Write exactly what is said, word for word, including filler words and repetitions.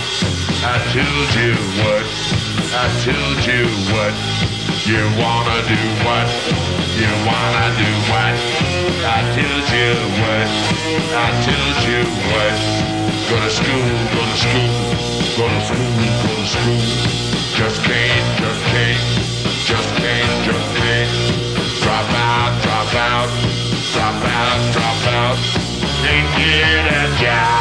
I told you what, I told you what. You wanna do what? You wanna do what? I told you what, I told you what. Go to school, go to school, go to school, go to school. Just can't, just can't, just can't, just can't. Drop out, drop out, drop out, drop out. Ain't get a job.